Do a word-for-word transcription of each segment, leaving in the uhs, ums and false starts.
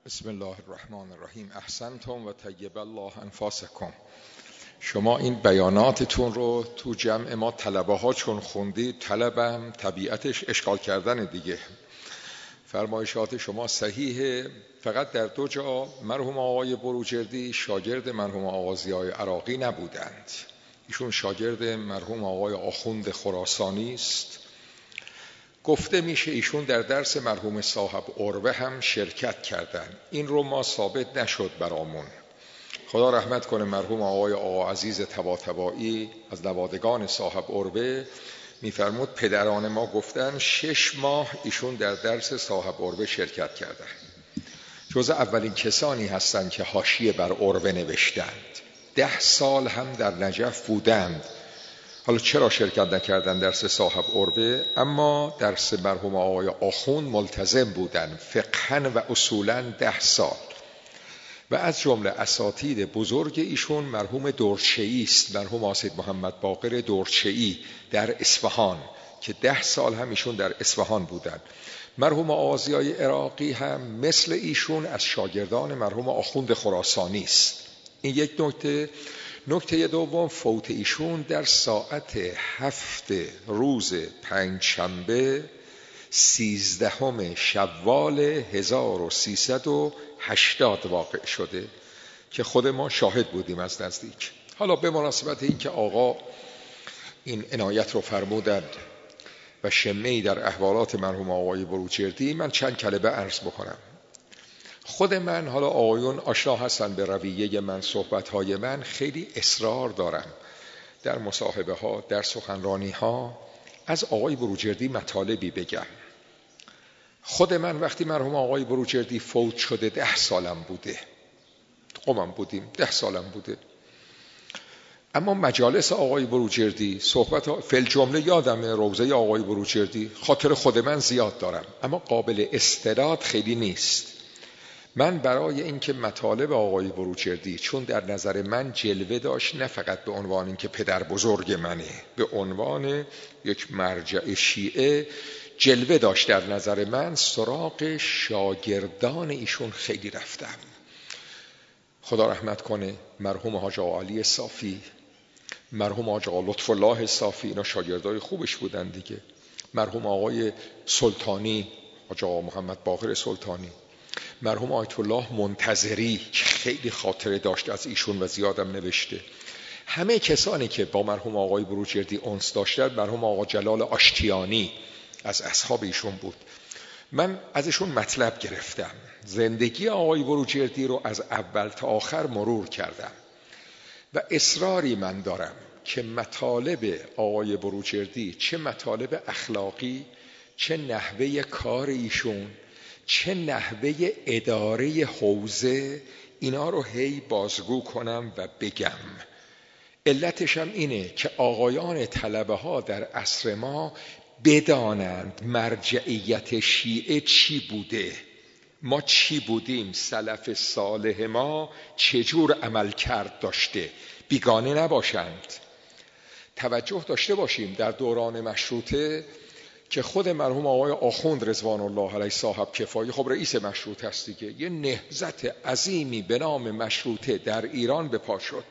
بسم الله الرحمن الرحیم. احسنتم و طیب الله انفاسکم. شما این بیاناتتون رو تو جمع ما طلبه ها چون خوندید، طلبم طبیعتش اشغال کردن دیگه. فرمایشات شما صحیحه، فقط در دو جا مرحوم آقای بروجردی شاگرد مرحوم آقا ضیای عراقی نبودند. ایشون شاگرد مرحوم آقای آخوند خراسانی است. گفته میشه ایشون در درس مرحوم صاحب عروه هم شرکت کردن. این رو ما ثابت نشد برامون. خدا رحمت کنه مرحوم آقای آقا عزیز طباطبایی از نوادگان صاحب عروه میفرمود پدران ما گفتن شش ماه ایشون در درس صاحب عروه شرکت کردن. جزء اولین کسانی هستند که حاشیه بر عروه نوشتند. ده سال هم در نجف بودند. حالا چرا شرکت نکردن درس صاحب عروه؟ اما درس مرحوم آقای آخوند ملتزم بودن، فقها و اصولا ده سال. و از جمله اساتید بزرگ ایشون مرحوم دورچه‌ای است، مرحوم آسید محمد باقر دورچه‌ای در اصفهان که ده سال هم ایشون در اصفهان بودن. مرحوم آقا ضیای عراقی هم مثل ایشون از شاگردان مرحوم آخوند خراسانی است. این یک نکته. نکته دوم، فوت ایشون در ساعت هفت روز پنجشنبه سیزدهم شوال هزار و سیصد و هشتاد واقع شده که خود ما شاهد بودیم از نزدیک. حالا به مناسبت این که آقا این عنایت رو فرمودند و شمه‌ای در احوالات مرحوم آقای بروجردی، من چند کلمه عرض بکنم. خود من، حالا آقایون آشنا هستن به رویه من، صحبتهای من، خیلی اصرار دارم در مصاحبه ها، در سخنرانی ها از آقای بروجردی مطالبی بگم. خود من وقتی مرحوم آقای بروجردی فوت شده ده سالم بوده، قمم بودیم، ده سالم بوده. اما مجالس آقای بروجردی صحبت ها فی الجمله یادمه، روضه آقای بروجردی خاطر خود من زیاد دارم اما قابل استناد خیلی نیست. من برای اینکه مطالب آقای بروجردی چون در نظر من جلوه داشت، نه فقط به عنوان اینکه پدر بزرگ منه، به عنوان یک مرجع شیعه جلوه داشت در نظر من، سراغ شاگردان ایشون خیلی رفتم. خدا رحمت کنه مرحوم حاج آقا علی صافی، مرحوم حاج آقا لطف الله صافی، اینا شاگردای خوبش بودن دیگه. مرحوم آقای سلطانی، حاج آقا محمد باقر سلطانی، مرحوم آیت الله منتظری که خیلی خاطره داشت از ایشون و زیادم نوشته. همه کسانی که با مرحوم آقای بروجردی انس داشتند، مرحوم آقا جلال آشتیانی از اصحاب ایشون بود. من ازشون مطلب گرفتم، زندگی آقای بروجردی رو از اول تا آخر مرور کردم و اصراری من دارم که مطالب آقای بروجردی، چه مطالب اخلاقی، چه نحوه کار ایشون، چه نحوه اداره حوزه، اینا رو هی بازگو کنم و بگم. علتشم اینه که آقایان طلبه ها در عصر ما بدانند مرجعیت شیعه چی بوده، ما چی بودیم، سلف صالح ما چجور عمل کرد داشته، بیگانه نباشند. توجه داشته باشیم در دوران مشروطه که خود مرحوم آقای آخوند رضوان الله علیه صاحب کفایه، خب رئیس مشروطه است دیگه، یه نهضت عظیمی به نام مشروطه در ایران به پا شد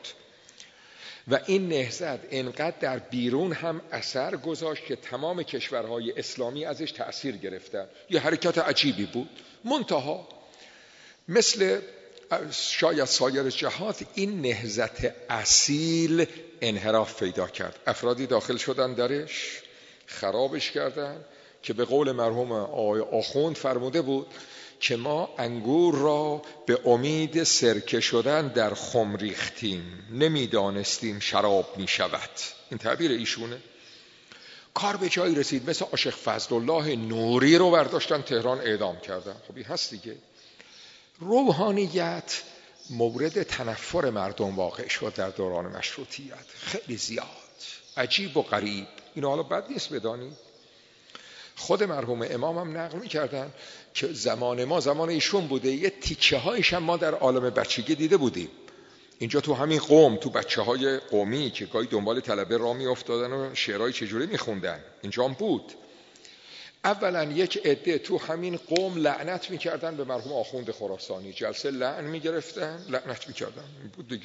و این نهضت انقدر در بیرون هم اثر گذاشت که تمام کشورهای اسلامی ازش تأثیر گرفتن. یه حرکت عجیبی بود. منتها مثل شاید سایر جهات این نهضت اصیل انحراف پیدا کرد. افرادی داخل شدن درش، خرابش کردن که به قول مرحوم آقای آخوند فرموده بود که ما انگور را به امید سرکه شدن در خم ریختیم، نمیدانستیم شراب می شود. این تعبیر ایشونه. کار به جایی رسید مثل عاشق فضل الله نوری رو برداشتن تهران اعدام کردن. خب این هست دیگه. روحانیت مورد تنفر مردم واقع شد در دوران مشروطیت، خیلی زیاد، عجیب و غریب. اینو حالا بد نیست بدانی. خود مرحوم امام هم نقل می‌کردن که زمان ما زمان ایشون بوده، یه تیکه هایش هم ما در عالم بچگی دیده بودیم. اینجا تو همین قوم، تو بچه های قومی که گاهی دنبال طلبه را می افتادن و شعرهای چجوری می خوندن، اینجا هم بود. اولا یک عده تو همین قوم لعنت میکردن به مرحوم آخوند خراسانی، جلسه لعن میگرفتن، لعنت میکردن. بود دیگه.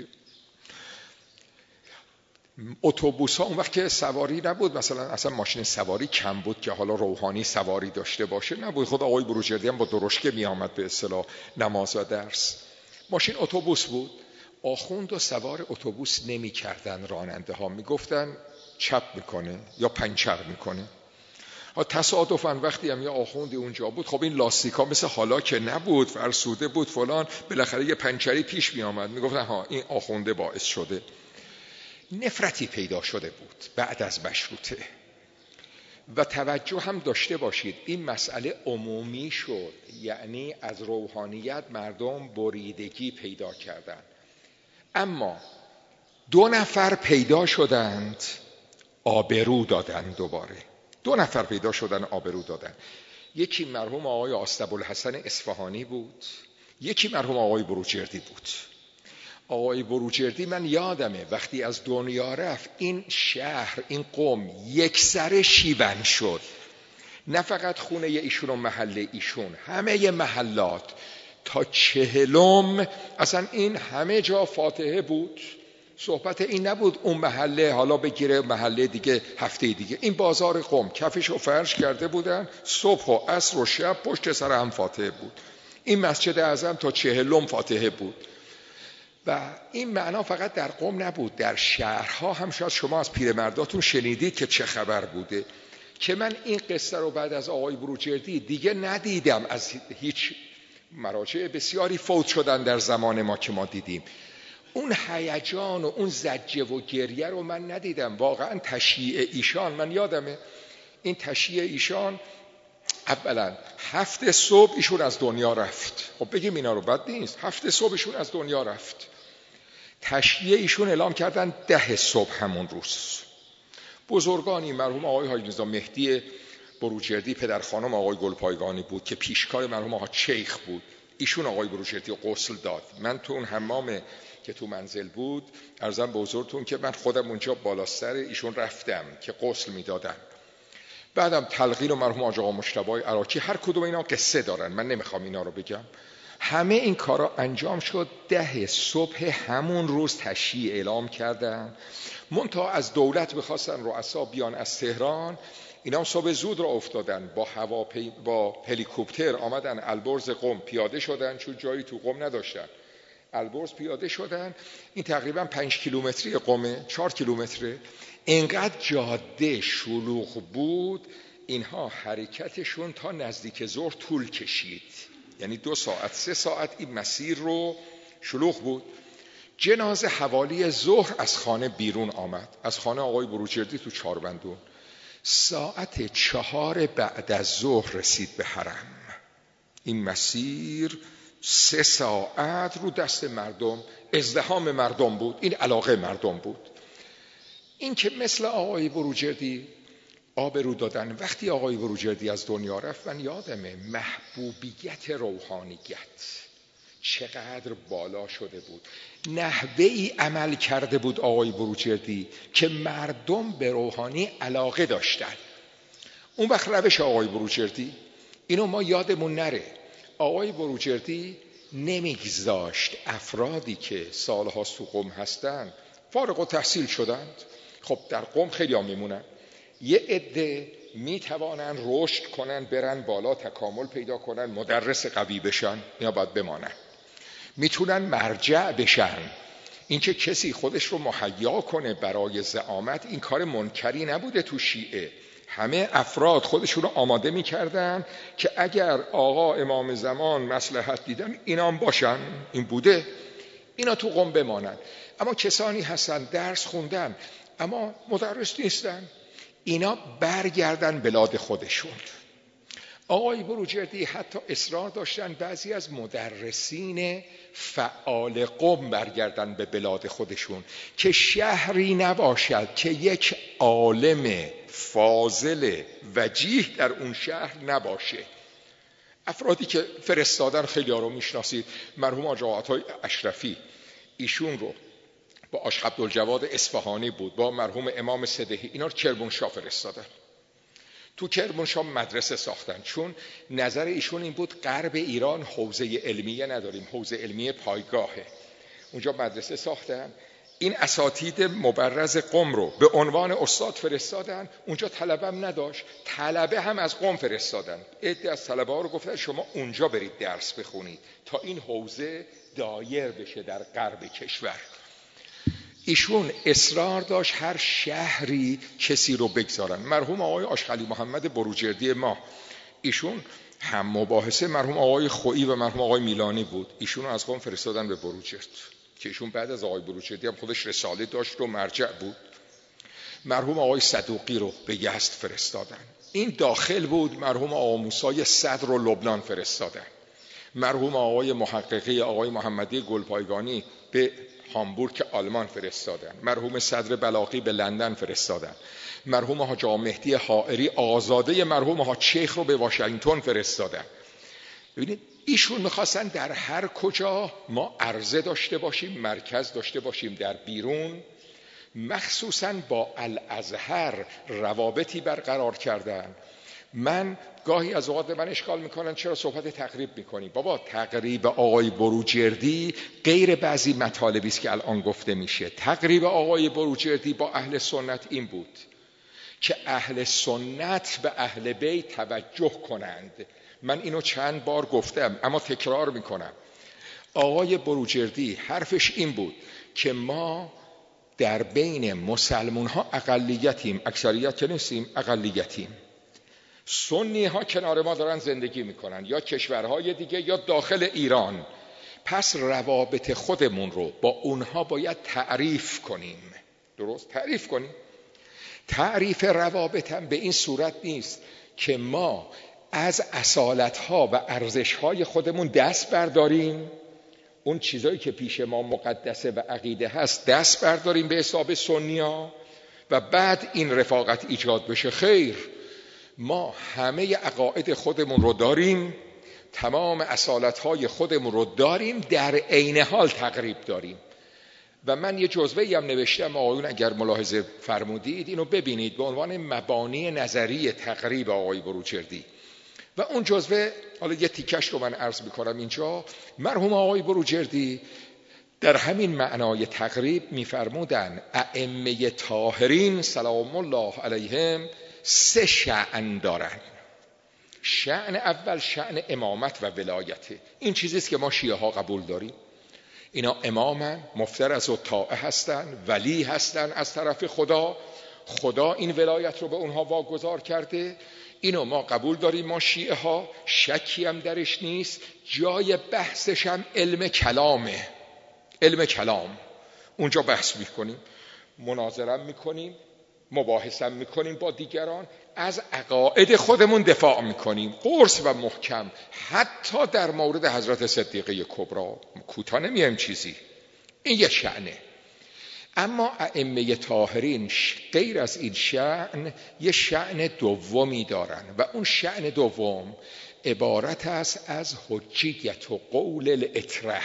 اتوبوس ها اون وقت که سواری نبود، مثلا اصلا ماشین سواری کم بود که حالا روحانی سواری داشته باشه، نبود. خود آقای بروجردی هم با درشکه می آمد به اصطلاح نماز و درس. ماشین اتوبوس بود. آخوند و سوار اتوبوس نمی کردن راننده ها، می گفتن چپ میکنه یا پنچر میکنه. تصادفاً وقتی هم یه آخوندی اونجا بود، خب این لاستیکا مثل حالا که نبود، فرسوده بود فلان، بالاخره یه پنچری پیش می آمد، می گفتن ها این آخونده باعث شده. نفرتی پیدا شده بود بعد از مشروطه. و توجه هم داشته باشید این مسئله عمومی شد، یعنی از روحانیت مردم بریدگی پیدا کردند. اما دو نفر پیدا شدند آبرو دادن، دوباره دو نفر پیدا شدن آبرو دادن. یکی مرحوم آقای آستابوالحسن اصفهانی بود، یکی مرحوم آقای بروجردی بود. آقای بروجردی من یادمه وقتی از دنیا رفت این شهر، این قوم یک سر شیون شد. نه فقط خونه ایشون و محله ایشون، همه محلات تا چهلم اصلا این همه جا فاتحه بود. صحبت این نبود اون محله حالا بگیره محله دیگه هفته دیگه. این بازار قوم کفشو فرش کرده بودن، صبح و عصر و شب پشت سر هم فاتحه بود. این مسجد اعظم تا چهلم فاتحه بود. و این معنا فقط در قم نبود، در شهرها هم. شاید شما از پیرمرداتون شنیدید که چه خبر بوده، که من این قصه رو بعد از آقای بروجردی دیگه ندیدم. از هیچ مراجع بسیاری فوت شدن در زمان ما که ما دیدیم. اون هیجان و اون زجه و گریه رو من ندیدم. واقعا تشییع ایشان، من یادمه این تشییع ایشان اولا هفت صبح ایشون از دنیا رفت. خب بگیم اینا رو بد نیست، هفت صبح ایشون از دنیا رفت. تشییع ایشون اعلام کردن ده صبح همون روز. بزرگانی مرحوم آقای حاجی رضا مهدی بروجردی پدر خانم آقای گلپایگانی بود که پیشکار مرحوم آقا شیخ بود، ایشون آقای بروجردی غسل داد. من تو اون حمام که تو منزل بود عرضم به حضورتون که من خودم اونجا بالا سر ایشون رفتم که غسل میدادن. بعدم تلقین و مرحوم آقا مجتبی عراقی، هر کدوم اینا قصه دارن، من نمیخوام اینا رو بگم. همه این کارا انجام شد. ده صبح همون روز تشییع اعلام کردن. منتها از دولت بخواستن رؤسا بیان از تهران، اینا هم صبح زود را افتادن با هواپی با هلیکوپتر آمدن البرز قم، پیاده شدن چون جایی تو قم نداشتن. البرز پیاده شدن. این تقریبا پنج کیلومتری قمه، چهار کیلومتره. اینقدر جاده شلوغ بود اینها حرکتشون تا نزدیک ظهر طول کشید، یعنی دو ساعت سه ساعت این مسیر رو شلوغ بود. جنازه حوالی ظهر از خانه بیرون آمد، از خانه آقای بروجردی تو چهاربندون. ساعت چهار بعد از ظهر رسید به حرم. این مسیر سه ساعت رو دست مردم، ازدحام مردم بود، این علاقه مردم بود. این که مثل آقای بروجردی آبرو دادن. وقتی آقای بروجردی از دنیا رفت من یادمه محبوبیت روحانیت چقدر بالا شده بود. نحوه‌ای عمل کرده بود آقای بروجردی که مردم به روحانی علاقه داشتن. اون وقت روش آقای بروجردی اینو ما یادمون نره. آقای بروجردی نمیگذاشت افرادی که سالهاست تو قم هستن فارغ التحصیل شدند. خب در قم خیلی ها میمونن، یه عده میتوانن رشد کنن، برن بالا، تکامل پیدا کنن، مدرس قوی بشن، اینا باید بمانن. میتونن مرجع بشن. این که کسی خودش رو مهیا کنه برای زعامت، این کار منکری نبوده تو شیعه. همه افراد خودشون رو آماده میکردن که اگر آقا امام زمان مصلحت دیدن اینا هم باشن. این بوده. اینا تو قم بمانن. اما کسانی هستن درس خوندن اما مدرس نیستن، اینا برگردن بلاد خودشون. آقای بروجردی حتی اصرار داشتن بعضی از مدرسین فعال قم برگردن به بلاد خودشون که شهری نباشد که یک عالم فاضل وجیه در اون شهر نباشه. افرادی که فرستادن خیلی ها رو میشناسید. مرحوم آقا عطای اشرفی، ایشون رو با آش عبدالجواد اصفهانی بود، با مرحوم امام صدهی، اینا رو کرمانشاه فرستادن. تو کرمانشاه مدرسه ساختن، چون نظر ایشون این بود غرب ایران حوزه علمیه نداریم، حوزه علمیه پایگاهه. اونجا مدرسه ساختن. این اساتید مبرز قم رو به عنوان استاد فرستادن. اونجا طلبه هم نداشت، طلبه هم از قم فرستادن. عده از طلبه ها رو گفتن شما اونجا برید درس بخونید تا این حوزه دایر بشه در غرب کشور. ایشون اصرار داشت هر شهری کسی رو بگذارن. مرحوم آقای آشخلی محمد بروجردی ما، ایشون هم مباحثه مرحوم آقای خویی و مرحوم آقای میلانی بود. ایشون رو از قم فرستادن به بروجرد که ایشون بعد از آقای بروجردی هم خودش رساله داشت و مرجع بود. مرحوم آقای صدوقی رو به یزد فرستادن. این داخل بود. مرحوم آقای موسی صدر رو لبنان فرستادن. مرحوم آقای محققی آقای محمدی گلپایگانی به هامبورگ آلمان فرستادن. مرحوم صدر بلاغی به لندن فرستادن. مرحوم حاج آقا مهدی حائری آزاده مرحوم حاج شیخ رو به واشنگتن فرستادن. ببینید ایشون میخواستن در هر کجا ما عرضه داشته باشیم، مرکز داشته باشیم در بیرون. مخصوصاً با الازهر روابطی برقرار کردن. من گاهی از اوقات من اشکال میکنن چرا صحبت تقریب میکنیم. بابا تقریب آقای بروجردی غیر بعضی مطالبی است که الان گفته میشه. تقریب آقای بروجردی با اهل سنت این بود که اهل سنت به اهل بیت توجه کنند. من اینو چند بار گفتم اما تکرار میکنم. آقای بروجردی حرفش این بود که ما در بین مسلمون ها اقلیتیم، اکثریت که نیستیم، اقلیتیم. سنی ها کنار ما دارن زندگی میکنن، یا کشورهای دیگه یا داخل ایران. پس روابط خودمون رو با اونها باید تعریف کنیم. درست؟ تعریف کنیم. تعریف روابط هم به این صورت نیست که ما از اصالتها و ارزشهای خودمون دست برداریم، اون چیزایی که پیش ما مقدسه و عقیده هست دست برداریم به حساب سنیا و بعد این رفاقت ایجاد بشه. خیر، ما همه عقاید خودمون رو داریم، تمام اصالتهای خودمون رو داریم، در عین حال تقریب داریم. و من یه جزوه‌ای هم نوشتم آقایون اگر ملاحظه فرمودید اینو ببینید به عنوان مبانی نظری تقریب آقای بروجردی. و اون جزوه حالا یه تیکش رو من عرض میکنم اینجا. مرحوم آقای بروجردی در همین معنای تقریب میفرمودن ائمه طاهرین سلام الله علیهم سه شأن دارن. شأن اول شأن امامت و ولایته. این چیزیست که ما شیعه ها قبول داریم. اینا امامن، مفترض و طاعه هستن، ولی هستن از طرف خدا. خدا این ولایت رو به اونها واگذار کرده. اینو ما قبول داریم ما شیعه ها، شکی هم درش نیست. جای بحثش هم علم کلامه. علم کلام اونجا بحث میکنیم، مناظره میکنیم، مباحثه میکنیم با دیگران، از عقاید خودمون دفاع میکنیم قرص و محکم. حتی در مورد حضرت صدیقه کبری کوتاه نمیایم چیزی. این یه شأنه. اما ائمه طاهرین غیر از این شأن یه شأن دومی دارن و اون شأن دوم عبارت است از حجیت و قول الاطرح.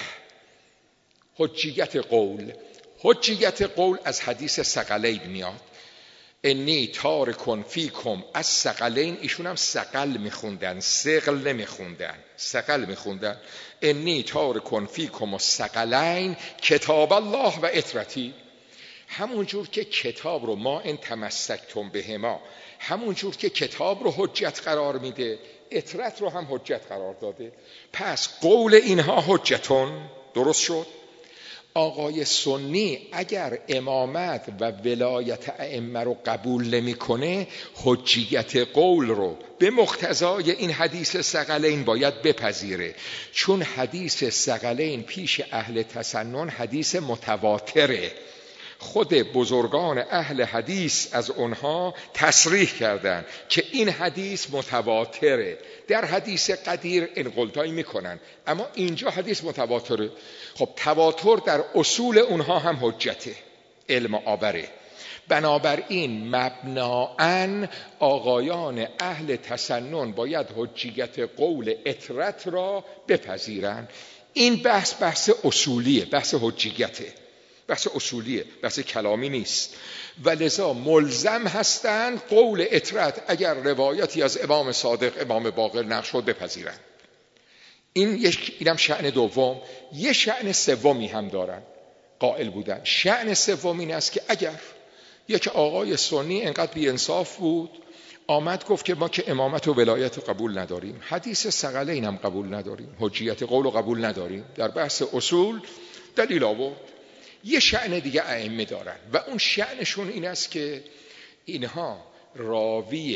حجیت قول حجیت قول از حدیث ثقلین میاد. انی تارکن فیکم از ثقلین. ایشون هم ثقل میخوندن، ثقل نمیخوندن، ثقل میخوندن. انی تارکن فیکم الثقلین کتاب الله و اطرتی. همون جور که کتاب رو ما ان تمسکتم بهما، همون جور که کتاب رو حجت قرار میده، اطرت رو هم حجت قرار داده. پس قول اینها حجتون. درست شد؟ آقای سنی اگر امامت و ولایت ائمه رو قبول نمیکنه، حجیت قول رو به مقتضای این حدیث ثقلین باید بپذیره. چون حدیث ثقلین پیش اهل تسنن حدیث متواتره. خود بزرگان اهل حدیث از اونها تصریح کردند که این حدیث متواتره. در حدیث قدیر انقلتایی میکنن، اما اینجا حدیث متواتره. خب تواتر در اصول اونها هم حجته، علم آوره. بنابراین مبناً آقایان اهل تسنن باید حجیت قول اطرت را بپذیرن. این بحث بحث اصولیه، بحث حجیته. بحث اصولیه، بحث کلامی نیست و لذا ملزم هستند قول اطرت اگر روایتی از امام صادق امام باقر نقل شد بپذیرند. این یک اینم شأن دوم. یه شأن سومی هم دارن قائل بودن. شأن سوم این است که اگر یک آقای سنی انقدر بی انصاف بود آمد گفت که ما که امامت و ولایت رو قبول نداریم، حدیث ثقلین هم قبول نداریم، حجیت قول رو قبول نداریم، در بحث اصول دلیل آورد. یه شأن دیگه ائمه دارن و اون شأنشون این است که اینها راوی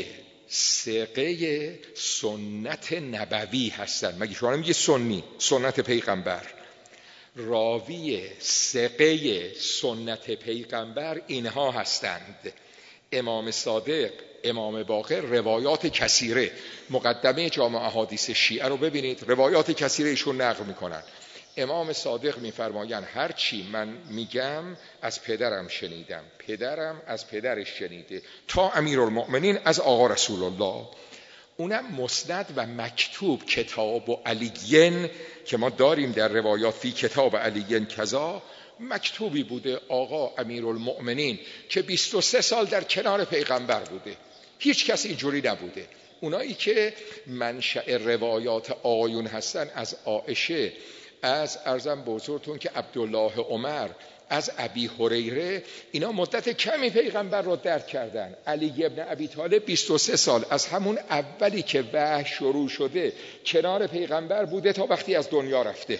ثقه سنت نبوی هستن. مگه شما نمیگی سنی سنت پیغمبر؟ راوی ثقه سنت پیغمبر اینها هستند. امام صادق، امام باقر روایات کثیره، مقدمه جامع احادیث شیعه رو ببینید، روایات کثیره ایشون نقل میکنن. امام صادق میفرمایند هر چی من میگم از پدرم شنیدم، پدرم از پدرش شنیده، تا امیرالمؤمنین از آقا رسول الله. اونم مسند و مکتوب کتاب و علیین که ما داریم در روایات فی کتاب علیین کذا، مکتوبی بوده آقا امیرالمؤمنین که بیست و سه سال در کنار پیغمبر بوده، هیچ کس اینجوری نبوده. اونایی که منشأ روایات آقایون هستن از عایشه، از ارزم بزرگتون که عبدالله عمر، از ابی هریره، اینا مدت کمی پیغمبر رو درک کردن. علی ابن ابی طالب بیست و سه سال از همون اولی که وحی شروع شده کنار پیغمبر بوده تا وقتی از دنیا رفته.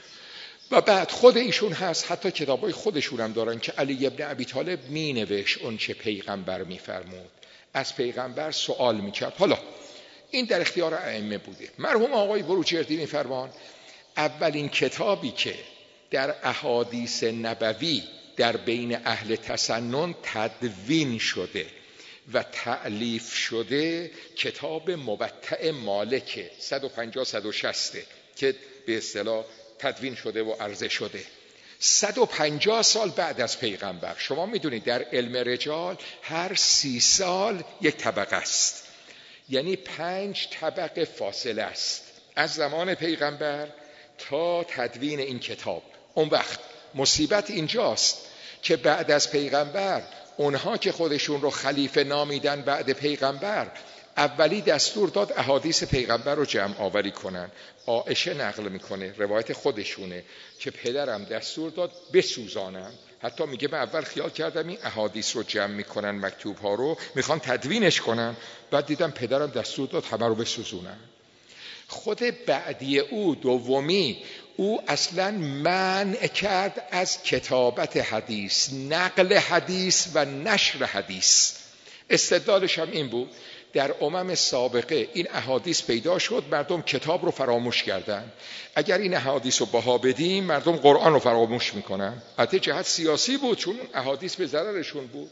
و بعد خود ایشون هست، حتی کتابای خودشون هم دارن که علی ابن ابی طالب می نوشت اون چه پیغمبر می فرمود، از پیغمبر سوال می کرد. حالا این در اختیار ائمه بوده. مرحوم آقای بروجردی می فرمان اولین کتابی که در احادیث نبوی در بین اهل تسنن تدوین شده و تألیف شده کتاب موطأ مالک صد و پنجاه صد و شصت که به اصطلاح تدوین شده و عرضه شده صد و پنجاه سال بعد از پیغمبر. شما میدونید در علم رجال هر سی سال یک طبقه است، یعنی پنج طبقه فاصله است از زمان پیغمبر تا تدوین این کتاب. اون وقت مصیبت اینجاست که بعد از پیغمبر اونها که خودشون رو خلیفه نامیدن بعد پیغمبر، اولی دستور داد احادیث پیغمبر رو جمع آوری کنن. عایشه نقل میکنه، روایت خودشونه، که پدرم دستور داد بسوزانم. حتی میگه من اول خیال کردم این احادیث رو جمع میکنن، مکتوب ها رو میخوان تدوینش کنن، بعد دیدم پدرم دستور داد همه رو بسوزونن. خود بعدی او دومی او اصلا منع کرد از کتابت حدیث، نقل حدیث و نشر حدیث. استدلالش هم این بود در امم سابقه این احادیث پیدا شد، مردم کتاب رو فراموش کردن. اگر این احادیث رو بها بدیم مردم قرآن رو فراموش میکنن. البته جهت سیاسی بود چون احادیث به ضررشون بود.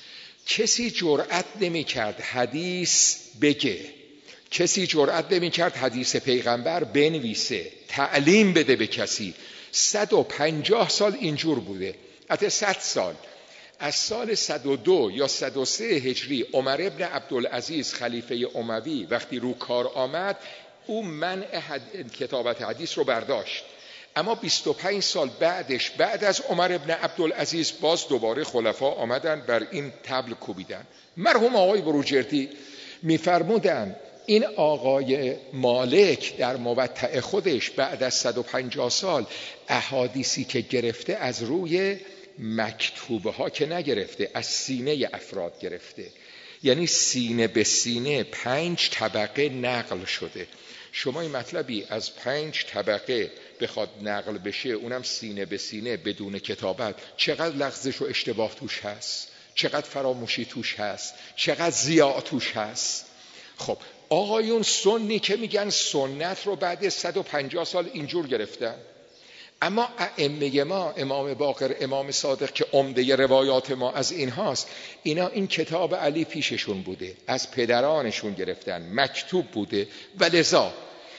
کسی جرأت نمی کرد حدیث بگه، کسی جرأت نمی کرد حدیث پیغمبر بنویسه، تعلیم بده به کسی. صد و پنجاه سال اینجور بوده. حتی صد سال از سال صد و دو یا صد و سه هجری عمر ابن عبدالعزیز خلیفه اموی وقتی رو کار آمد، او منع حد... کتابت حدیث رو برداشت. اما بیست و پنج سال بعدش، بعد از عمر ابن عبدالعزیز، باز دوباره خلفا آمدن بر این طبل کوبیدن. مرحوم آقای بروجردی میفرمودن این آقای مالک در موطأ خودش بعد از صد و پنجاه سال احادیثی که گرفته از روی مکتوبه ها که نگرفته، از سینه افراد گرفته، یعنی سینه به سینه پنج طبقه نقل شده. شما این مطلبی از پنج طبقه بخواد نقل بشه، اونم سینه به سینه بدون کتابت، چقدر لغزش و اشتباه توش هست، چقدر فراموشی توش هست، چقدر ضیاع توش هست. خب آقایون سنی که میگن سنت رو بعد صد و پنجاه سال اینجور گرفتن، اما ائمه ما، امام باقر، امام صادق که عمده روایات ما از این هاست، اینا این کتاب علی پیششون بوده، از پدرانشون گرفتن، مکتوب بوده و لذا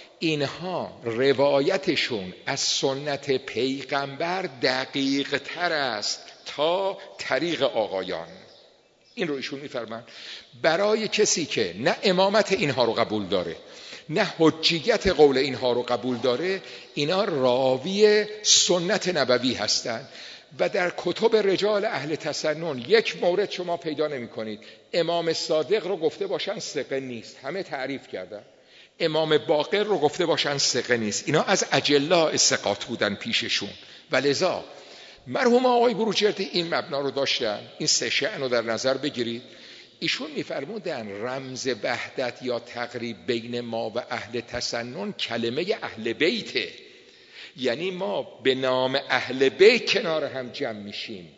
اینها روایتشون از سنت پیغمبر دقیق تر است تا طریق آقایان. این رو ایشون میفرمان. برای کسی که نه امامت اینها رو قبول داره نه حجیت قول اینها رو قبول داره، اینا راوی سنت نبوی هستند و در کتب رجال اهل تسنن یک مورد شما پیدا نمی کنید امام صادق رو گفته باشن ثقه نیست، همه تعریف کردن. امام باقر رو گفته باشن ثقه نیست، اینا از اجلاء ثقات بودن پیششون. ولذا مرحوم آقای بروجردی این مبنا رو داشتن. این سه شأن رو در نظر بگیرید. ایشون میفرمودن رمز وحدت یا تقریب بین ما و اهل تسنن کلمه اهل بیته، یعنی ما به نام اهل بیت کنار هم جمع میشیم.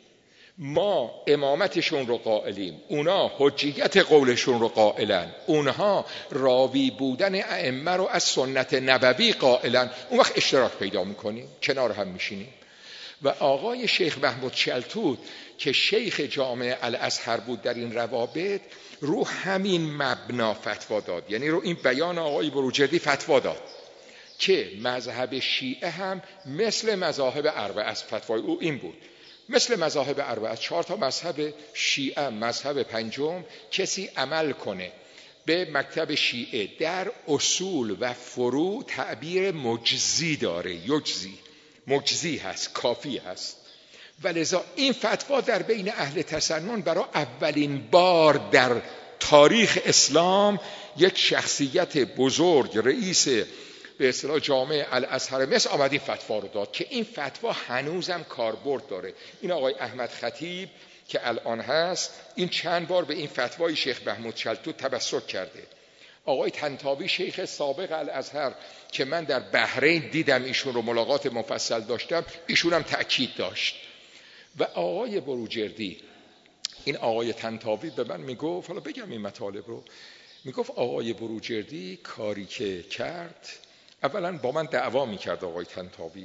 ما امامتشون رو قائلیم، اونا حجیت قولشون رو قائلن، اونها راوی بودن ائمه رو از سنت نبوی قائلن. اون وقت اشتراک پیدا میکنیم، کنار هم میشینیم. و آقای شیخ محمود شلتوت که شیخ جامع الازهر بود در این روابط، رو همین مبنا فتوا داد، یعنی رو این بیان آقای بروجردی فتوا داد که مذهب شیعه هم مثل مذاهب اربعه است. فتوای او این بود، مثل مذاهب اربعه، چهار تا مذهب شیعه، مذهب پنجم کسی عمل کنه به مکتب شیعه در اصول و فروع تعبیر مجزی داره، یجزی، مجزی هست، کافی هست. ولذا این فتوا در بین اهل تسنن برای اولین بار در تاریخ اسلام یک شخصیت بزرگ، رئیس به اصطلاح جامع الازهر مصر آمد این فتوا رو داد که این فتوا هنوزم کاربرد داره. این آقای احمد خطیب که الان هست این چند بار به این فتوای شیخ محمود شلتوت تبسک کرده. آقای طنطاوی شیخ سابق الازهر که من در بحرین دیدم، ایشون رو ملاقات مفصل داشتم، ایشون هم تأکید داشت. و آقای بروجردی، این آقای طنطاوی به من میگفت، حالا بگم این مطالب رو، میگفت آقای بروجردی کاری که کرد، اولا با من دعوا میکرد آقای طنطاوی،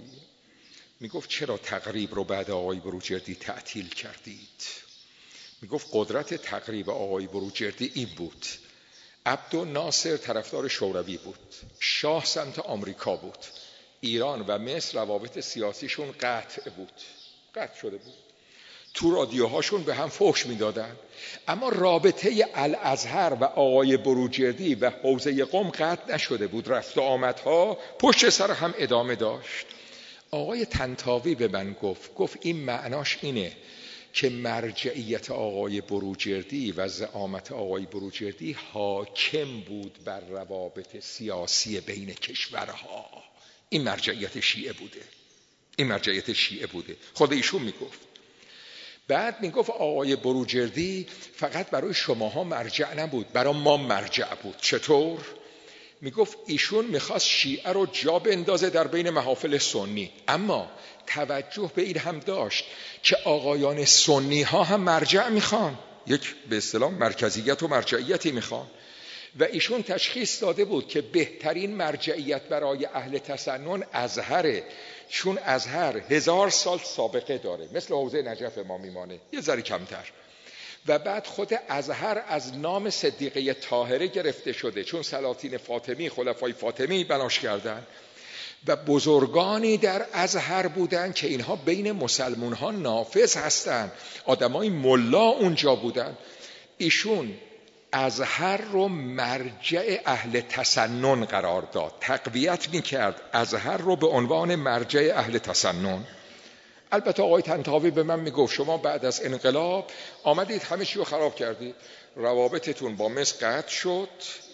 میگفت چرا تقریب رو بعد آقای بروجردی تعطیل کردید؟ میگفت قدرت تقریب آقای بروجردی این بود، عبدالناصر طرفدار شوروی بود، شاه سمت آمریکا بود، ایران و مصر روابط سیاسیشون قطع بود، قطع شده بود، تو رادیوهاشون به هم فحش میدادن، اما رابطه الازهر و آقای بروجردی و حوزه قم قطع نشده بود، رفت و آمدها پشت سر هم ادامه داشت. آقای طنطاوی به من گفت گفت این معناش اینه که مرجعیت آقای بروجردی و زعامت آقای بروجردی حاکم بود بر روابط سیاسی بین کشورها. این مرجعیت شیعه بوده، این مرجعیت شیعه بوده، خود ایشون میگفت. بعد میگفت آقای بروجردی فقط برای شماها مرجع نبود، برای ما مرجع بود. چطور؟ میگفت ایشون میخواست شیعه رو جا بندازه در بین محافل سنی، اما توجه به این هم داشت که آقایان سنی ها هم مرجع میخوان، یک به اصطلاح مرکزیت و مرجعیتی میخوان. و ایشون تشخیص داده بود که بهترین مرجعیت برای اهل تسنن ازهره، چون ازهر هزار سال سابقه داره، مثل حوزه نجف ما میمانه، یه ذره کمتر. و بعد خود ازهر از نام صدیقه طاهره گرفته شده، چون سلاطین فاطمی، خلفای فاطمی بناش کردن و بزرگانی در ازهر بودن که اینها بین مسلمون ها نافذ هستن، آدمای ملا اونجا بودن. ایشون ازهر رو مرجع اهل تسنن قرار داد، تقویت میکرد ازهر رو به عنوان مرجع اهل تسنن. البته آقای طنطاوی به من میگفت شما بعد از انقلاب آمدید همه چی رو خراب کردید، روابطتون با مصر قطع شد،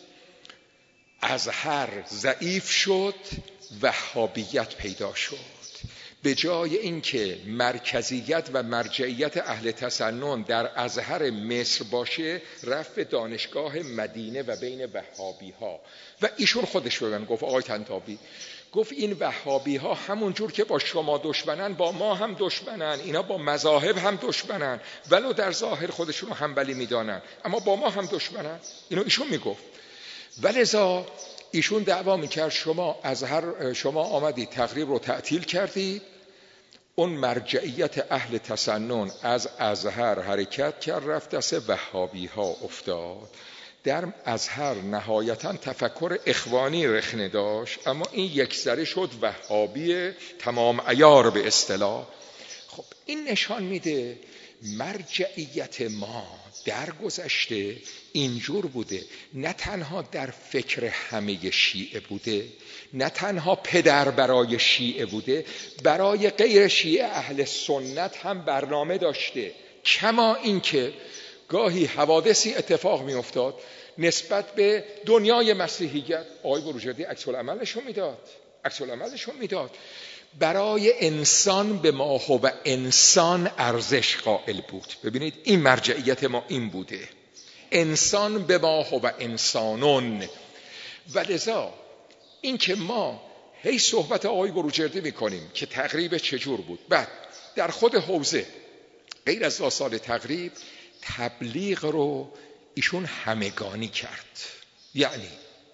ازهر ضعیف شد، وهابیت پیدا شد. به جای اینکه مرکزیت و مرجعیت اهل تسنن در ازهر مصر باشه، رفت به دانشگاه مدینه و بین وهابی ها. و ایشون خودش به من گفت، آقای طنطاوی گفت این وهابی ها همون جور که با شما دشمنن با ما هم دشمنن، اینا با مذاهب هم دشمنن، ولو در ظاهر خودشون رو حنبلی میدانن اما با ما هم دشمنن. اینو ایشون میگفت. ولذا ایشون دعوا میکرد شما ازهر، شما آمدید تقریب رو تعطیل کردید، اون مرجعیت اهل تسنن از ازهر حرکت کرد، رفت دست وهابی ها افتاد. در ازهر نهایتا تفکر اخوانی رخنه داشت، اما این یک سره شد وهابی تمام عیار به اصطلاح. خب این نشان میده مرجعیت ما در گذشته اینجور بوده، نه تنها در فکر همه شیعه بوده، نه تنها پدر برای شیعه بوده، برای غیر شیعه اهل سنت هم برنامه داشته. کما اینکه گاهی حوادثی اتفاق می افتاد نسبت به دنیای مسیحیت، آقای بروجردی عکس العملشون میداد عکس العملشون میداد برای انسان به ما هو انسان ارزش قائل بود. ببینید این مرجعیت ما این بوده، انسان به ما هو انسانون. و لذا این که ما هی صحبت آقای بروجردی میکنیم که تقریب چجور بود، بعد در خود حوزه غیر از سال تقریب تبلیغ رو ایشون همگانی کرد. یعنی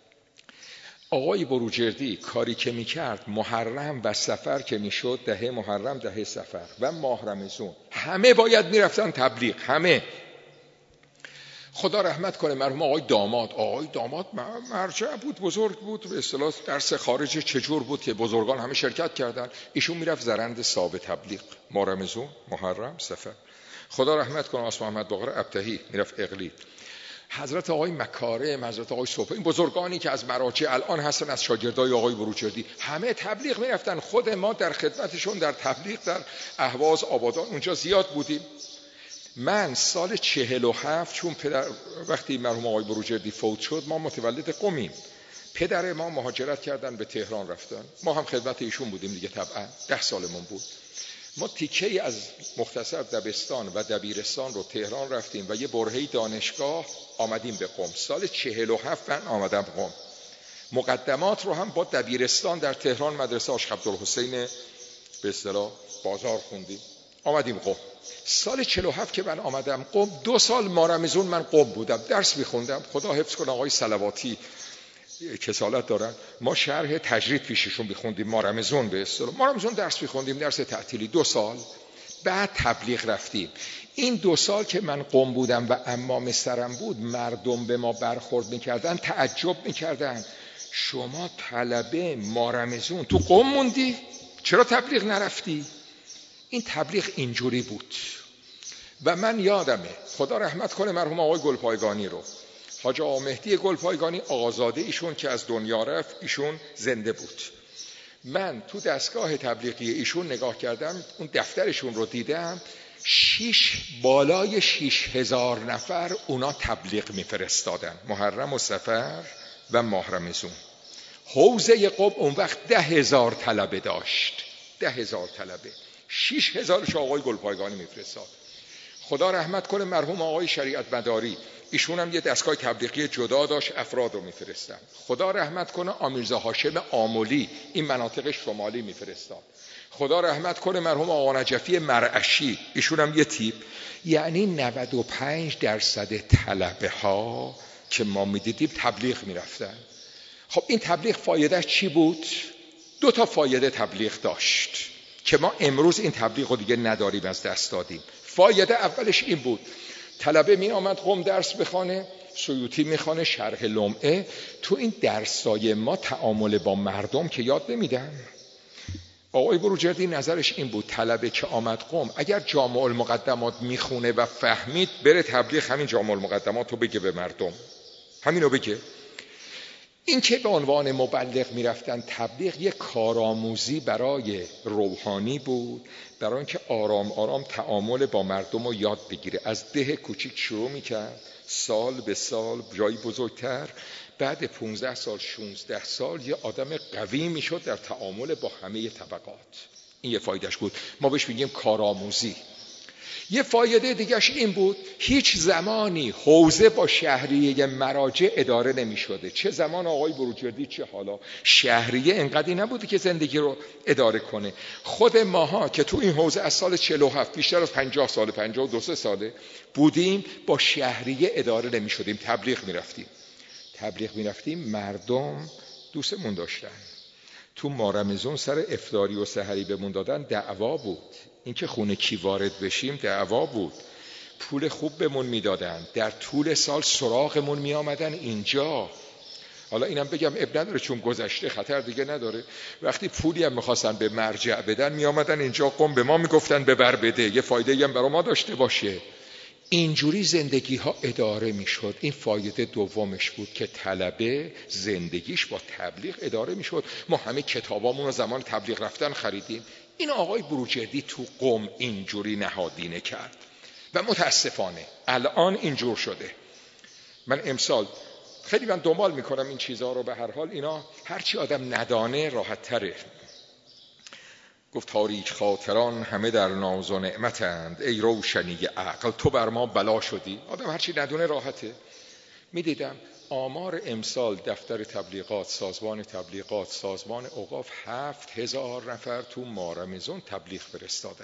آقای بروجردی کاری که میکرد محرم و سفر که میشد، دهه محرم دهه سفر و ماه رمضان همه باید میرفتن تبلیغ، همه. خدا رحمت کنه مرحوم آقای داماد، آقای داماد مرجع بود، بزرگ بود، به اصطلاح درس خارج چجور بود که بزرگان همه شرکت کردن، ایشون میرفت زرند ثابت تبلیغ ماه رمضان محرم سفر. خدا رحمت کنه آسمان محمد باقر ابتهی میرفت اقلید، حضرت آقای مکارم، حضرت آقای صبحی، این بزرگانی که از مراجع الان هستن از شاگردای آقای بروجردی، همه تبلیغ میرفتن. خود ما در خدمتشون در تبلیغ در اهواز آبادان اونجا زیاد بودیم. من سال چهل و هفت چون پدر وقتی مرحوم آقای بروجردی فوت شد ما متولد قمیم، پدر ما مهاجرت کردن به تهران رفتن، ما هم خدمت ایشون بودیم دیگه، طبعا ده سالمون بود. ما تیکه‌ای از مختصر دبستان و دبیرستان رو تهران رفتیم و یه برهه‌ای دانشگاه آمدیم به قم. سال چهل و هفت من آمدم قم، مقدمات رو هم با دبیرستان در تهران مدرسه عاشق عبدالحسین به اصطلاح بازار خوندیم، آمدیم قم. سال چهل و هفت که من آمدم قم، دو سال ماه رمضان من قم بودم، درس می‌خوندم. خدا حفظ کنه آقای صلواتی کسالت دارن، ما شرح تجرید پیششون بخوندیم ماه رمضان، به اصطلاح ماه رمضان درس بخوندیم، درس تعطیلی دو سال. بعد تبلیغ رفتیم. این دو سال که من قم بودم و امام سرم بود، مردم به ما برخورد میکردن، تعجب میکردن شما طلبه ماه رمضان تو قم موندی؟ چرا تبلیغ نرفتی؟ این تبلیغ اینجوری بود. و من یادمه خدا رحمت کنه مرحوم آقای گلپایگانی رو، حاج آقا مهدی گلپایگانی آقازاده ایشون که از دنیا رفت، ایشون زنده بود. من تو دستگاه تبلیغی ایشون نگاه کردم، اون دفترشون رو دیدم، شیش بالای شیش هزار نفر اونا تبلیغ میفرستادن محرم و سفر و ماه رمضان. حوزه قم اون وقت ده هزار طلبه داشت، ده هزار طلبه، شیش هزارش آقای گلپایگانی میفرستاد. خدا رحمت کنه مرحوم آقای شریعت مداری، ایشون هم یه دستگاه تبلیغی جدا داشت، افراد رو میفرستن. خدا رحمت کنه آمیرزا هاشم آملی، این مناطق شمالی میفرستاد. خدا رحمت کنه مرحوم آقا نجفی مرعشی، ایشون هم یه تیپ. یعنی نود و پنج درصد طلبه ها که ما میدیدیم تبلیغ میرفتن. خب این تبلیغ فایدهش چی بود؟ دو تا فایده تبلیغ داشت که ما امروز این تبلیغ رو دیگه نداریم، از دست دادیم. فایده اولش این بود، طلبه می آمد قم درس بخونه، سیوطی میخوانه، شرح لمعه، تو این درسای ما تعامل با مردم که یاد نمیدن. آقای بروجردی نظرش این بود طلبه که آمد قم اگر جامع المقدمات میخونه و فهمید، بره تبلیغ همین جامع المقدمات رو بگه به مردم، همینو بگه. این که به عنوان مبلغ میرفتن تبلیغ یک کارآموزی برای روحانی بود، برای اینکه آرام آرام تعامل با مردم رو یاد بگیره. از ده کوچیک شروع میکرد، سال به سال جایی بزرگتر، بعد پونزده سال شونزده سال یه آدم قوی میشد در تعامل با همه طبقات. این یه فایدهش بود، ما بهش میگیم کارآموزی. یه فایده دیگهش این بود، هیچ زمانی حوزه با شهریه مراجع اداره نمی شده. چه زمان آقای بروجردی چه حالا، شهریه انقدری نبوده که زندگی رو اداره کنه. خود ماها که تو این حوزه از سال چهل و هفت بیشتر از پنجاه سال، پنجاه و دو سه ساله بودیم، با شهریه اداره نمی شدیم، تبلیغ می رفتیم. تبلیغ می رفتیم، مردم دوستمون داشتن. تو ماه رمضان سر افطاری و سحری بمون دادن دعوا بود، اینکه خونه کی وارد بشیم دعوا بود. پول خوب بهمون میدادن، در طول سال سراغمون می آمدن اینجا. حالا اینم بگم اب نداره چون گذشته خطر دیگه نداره. وقتی پولی هم میخواستن به مرجع بدن میامدن اینجا قم به ما میگفتن ببر بده، یه فایده هم برای ما داشته باشه. اینجوری زندگی ها اداره میشد. این فایده دومش بود که طلبه زندگیش با تبلیغ اداره میشد. ما همه کتابامون رو زمان تبلیغ رفتن خریدیم. این آقای بروجردی تو قم اینجوری نهادینه کرد و متاسفانه الان اینجور شده. من امسال خیلی من دنبال میکنم این چیزها رو، به هر حال اینا هرچی آدم ندانه راحت تره. گفت تاریک خاطران همه در ناز و نعمتند، ای روشنی عقل تو بر ما بلا شدی. آدم هرچی ندونه راحته. میدیدم آمار امسال دفتر تبلیغات، سازمان تبلیغات، سازمان اوقاف هفت هزار نفر تو مارمزون تبلیغ فرستادن.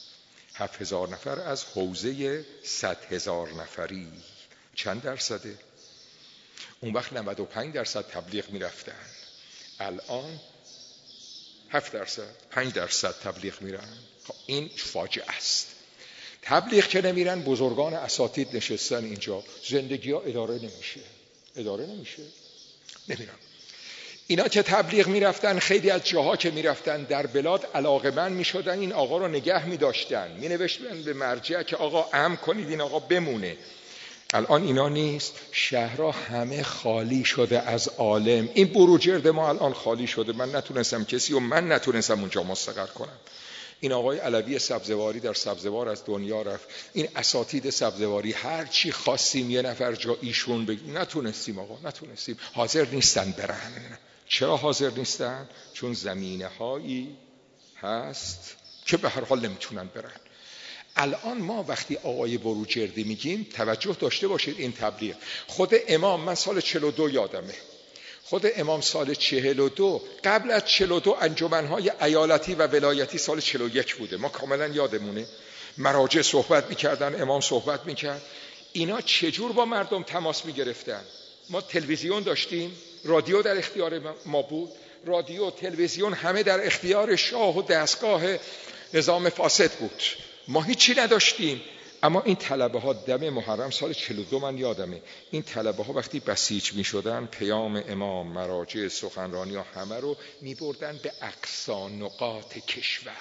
هفت هزار نفر از حوزه صد هزار نفری چند درصده؟ اون وقت نود و پنج درصد تبلیغ میرفتن، الان هفت درصد پنج درصد تبلیغ میرن. خب این فاجعه است. تبلیغ که نمیرن، بزرگان اساتید نشستن اینجا، زندگی ها اداره نمیشه اداره نمیشه نمیرن. اینا که تبلیغ میرفتن، خیلی از جاها که میرفتن در بلاد علاقمند میشدن، این آقا رو نگه میداشتن، مینوشتن به مرجع که آقا امر کنید این آقا بمونه. الان اینا نیست. شهرها همه خالی شده از عالم. این بروجرد ما الان خالی شده. من نتونستم کسی و من نتونستم اونجا مستقر کنم. این آقای علوی سبزواری در سبزوار از دنیا رفت. این اساتید سبزواری هر چی خواستیم یه نفر جا ایشون بگیم، نتونستیم آقا نتونستیم. حاضر نیستن برن. چرا حاضر نیستن؟ چون زمینه هایی هست که به هر حال نمیتونن برن. الان ما وقتی آقای بروجردی میگیم توجه داشته باشید. این تبلیغ خود امام، من سال چهل و دو یادمه، خود امام سال چهل و دو، قبل از چهل و دو انجمنهای ایالتی و ولایتی سال چهل و یک بوده، ما کاملا یادمونه. مراجع صحبت میکردن، امام صحبت میکرد. اینا چجور با مردم تماس میگرفتن؟ ما تلویزیون داشتیم، رادیو در اختیار ما بود. رادیو، تلویزیون همه در اختیار شاه و دستگاه نظام فاسد بود. ما هیچی نداشتیم. اما این طلبه ها دم محرم سال چهل و دو من یادمه، این طلبه ها وقتی بسیج می شدن، پیام امام، مراجع، سخنرانی ها همه رو می بردن به اقصا نقاط کشور.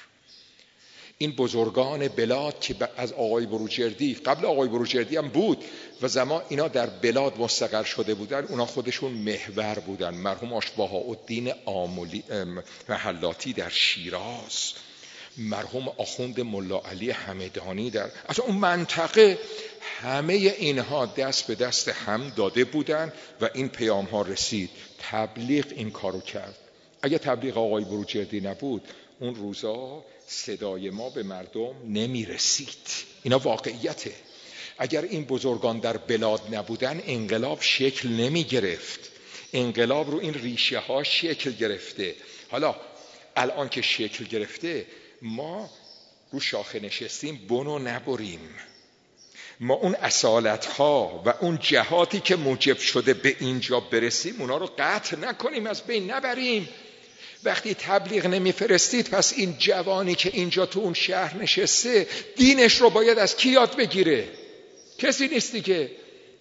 این بزرگان بلاد که از آقای بروجردی، قبل آقای بروجردی هم بود و زمان اینا در بلاد مستقر شده بودن، اونا خودشون محور بودن. مرحوم آش بهاءالدین آملی محلاتی در شیراز، مرحوم آخوند ملا علی همدانی در اصلا اون منطقه، همه اینها دست به دست هم داده بودن و این پیام ها رسید. تبلیغ این کارو کرد. اگه تبلیغ آقای بروجردی نبود، اون روزا صدای ما به مردم نمی رسید. اینا واقعیته. اگر این بزرگان در بلاد نبودن، انقلاب شکل نمی گرفت. انقلاب رو این ریشه ها شکل گرفته. حالا الان که شکل گرفته، ما رو شاخه نشستیم، بنو نبریم. ما اون اصالت ها و اون جهاتی که موجب شده به اینجا برسیم، اونا رو قطع نکنیم، از بین نبریم. وقتی تبلیغ نمیفرستید، پس این جوانی که اینجا تو اون شهر نشسته، دینش رو باید از کی یاد بگیره؟ کسی نیست دیگه.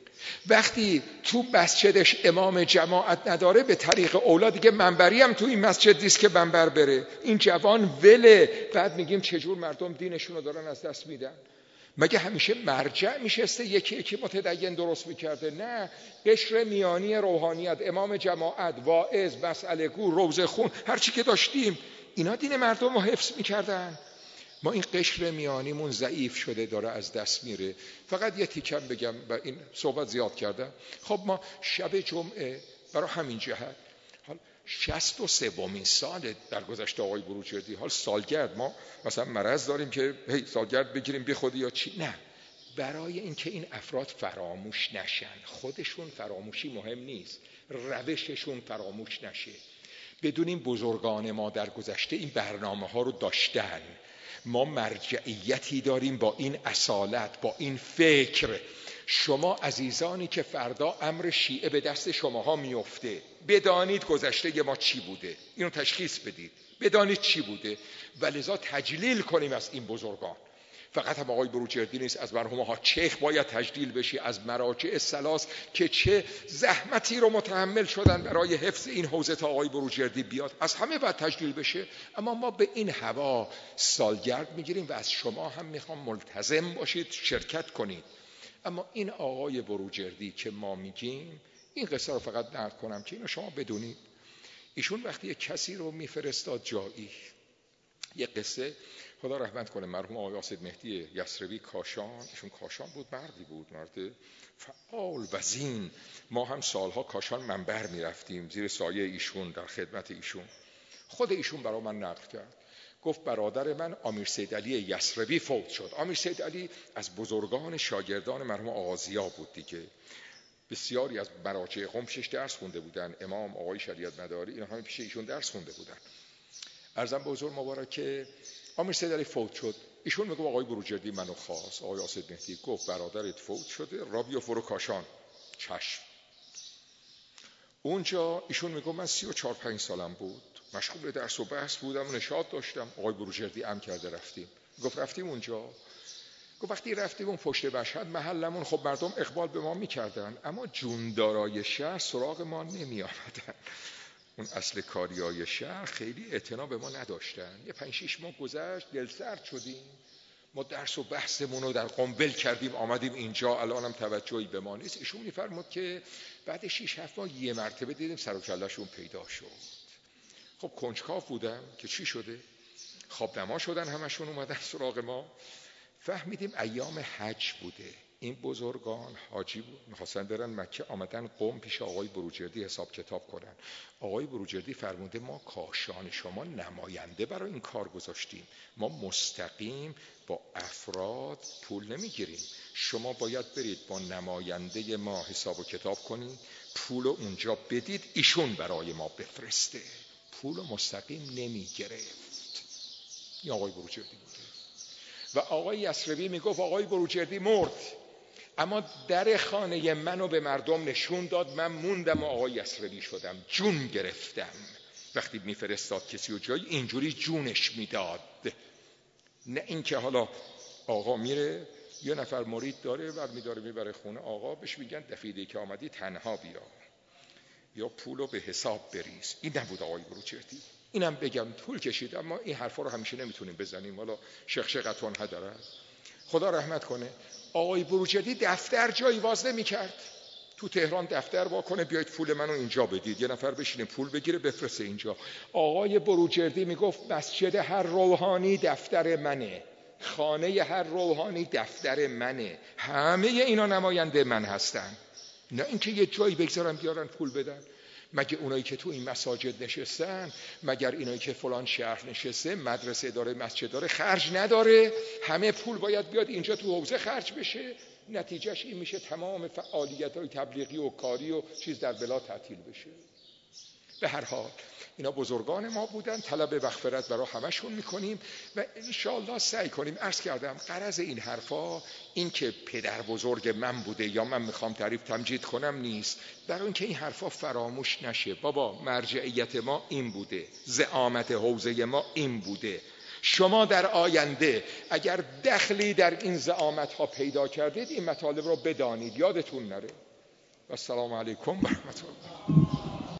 وقتی تو مسجدش امام جماعت نداره، به طریق اولاد دیگه منبری هم تو این مسجد نیست که منبر بره. این جوان وله. بعد میگیم چجور مردم دینشون رو دارن از دست میدن. مگه همیشه مرجع میشسته یکی یکی متدین درست میکرده؟ نه، قشر میانی روحانیت، امام جماعت، واعظ، مسئله گو، روزه خون، هر چی که داشتیم، اینا دین مردم رو حفظ میکردن. ما این قشر میانیمون ضعیف شده، داره از دست میره. فقط یه تیکم بگم و این صحبت زیاد کردم. خب ما شب جمعه برای همین جهت، حال شصت و سومین سال در گذشته آقای بروجردی، حال سالگرد، ما مثلا مرض داریم که هی سالگرد بگیریم بی خودی یا چی؟ نه، برای اینکه این افراد فراموش نشن. خودشون فراموشی مهم نیست، روششون فراموش نشه. بدونیم بزرگان ما در گذشته این برنامه ها رو داشتن. ما مرجعیتی داریم با این اصالت، با این فکر. شما عزیزانی که فردا امر شیعه به دست شماها میفته، بدانید گذشته ما چی بوده، اینو تشخیص بدید، بدانید چی بوده و لذا تجلیل کنیم از این بزرگان. فقط هم آقای بروجردی نیست، از مرحوم ها چیخ باید تجلیل بشی، از مراجع ثلاث که چه زحمتی رو متحمل شدن برای حفظ این حوزه تا آقای بروجردی بیاد، از همه باید تجلیل بشه. اما ما به این هوا سالگرد میگیریم و از شما هم میخوام ملتزم باشید، شرکت کنید. اما این آقای بروجردی که ما میگیم، این قصه رو فقط نقل کنم که اینو شما بدونید. ایشون وقتی یک کسی رو میفرستاد جایی، یک قصه، خدا رحمت کنه، مرحوم آقای اسید مهدی یسربی کاشان، ایشون کاشان بود، مردی بود، مرد فعال وزین. ما هم سالها کاشان منبر میرفتیم زیر سایه ایشون، در خدمت ایشون. خود ایشون برای من نقل کرد، گفت برادر من امیر سید علی یسربی فوت شد. امیر سید علی از بزرگان شاگردان مرحوم آغازیا بود دیگه، بسیاری از مراجع قم پیشش درس خونده بودن، امام آقای شریعت مداری اینا همه پیش ایشون درس خونده بودن. عرضم به حضور مبارک امیر سید علی فوت شد. ایشون میگه آقای بروجردی منو خواست، آقای اسید مهدی گفت برادرت فوت شده، را بیا فرو کاشان. چشم. اونجا ایشون میگه من سی و چهار پنج سالم بود، مشغول درس و بحث بودم، نشاط داشتم، آقای بروجردی امر کرده رفتیم. گفت رفتیم اونجا، گفت وقتی رفتیم اون پشت مشهد محلمون، خب مردم اقبال به ما میکردن، اما جوندارای شهر سراغ ما نمی آمدن. اون اصل کاریای شهر خیلی اعتنا به ما نداشتن. یه پنج شیش ماه گذشت، دل سرد شدیم، ما درس و بحثمون رو در قم ول کردیم، آمدیم اینجا، الانم توجهی به ما نیست. ایشون میفرمود که بعد شیش هفت ماه یه مرتبه دیدیم سر و کله‌شون پیدا شد. خب کنجکاو بودم که چی شده، خواب نما شدن، همشون اومدن سراغ ما. فهمیدیم ایام حج بوده، این بزرگان حاجی بود، میخواستن برن مکه، آمدن قم پیش آقای بروجردی حساب کتاب کنن. آقای بروجردی فرموده ما کاشان شما نماینده برای این کار گذاشتیم، ما مستقیم با افراد پول نمیگیریم، شما باید برید با نماینده ما حساب و کتاب کنید، پول اونجا بدید، ایشون برای ما بفرسته. پول مستقیم نمیگرفت. این آقای بروجردی بوده. و آقای یسربی میگفت آقای بروجردی مرد، اما در خانه منو به مردم نشون داد، من موندم و آقای یسربی شدم، جون گرفتم. وقتی میفرستاد کسی و جایی اینجوری جونش میداد، نه اینکه حالا آقا میره یه نفر مرید داره و میداره میبره خونه آقا، بهش میگن دفعه‌ای که آمدی تنها بیا یا پولو به حساب بریز. این نبود آقای بروجردی. اینم بگم طول کشید، اما این حرفا رو همیشه نمیتونیم بزنیم، حالا شخشقتون هدره. خدا رحمت کنه، آقای بروجردی دفتر جایی باز نمی‌کرد. تو تهران دفتر وا کنه بیایید پول منو اینجا بدید، یه نفر بشینه پول بگیره بفرسته اینجا. آقای بروجردی میگفت مسجد هر روحانی دفتر منه، خانه هر روحانی دفتر منه، همه اینا نماینده من هستن، نه اینکه یه جایی بگذارن بیارن پول بدن. مگه اونایی که تو این مساجد نشستن، مگر اینایی که فلان شهر نشسته مدرسه داره مسجد داره خرج نداره؟ همه پول باید بیاد اینجا تو حوزه خرج بشه؟ نتیجهش این میشه تمام فعالیت‌های تبلیغی و کاری و چیز در بلاد تعطیل بشه. به هر حال اینا بزرگان ما بودن، طلب مغفرت برای همشون میکنیم و انشاءالله سعی کنیم. عرض کردم غرض این حرفا این که پدر بزرگ من بوده یا من میخوام تعریف تمجید کنم نیست، برای اینکه این حرفا فراموش نشه. بابا مرجعیت ما این بوده، زعامت حوزه ما این بوده. شما در آینده اگر دخلی در این زعامت ها پیدا کردید این مطالب رو بدانید، یادتون نره. و السلام علیکم و رحمت الله.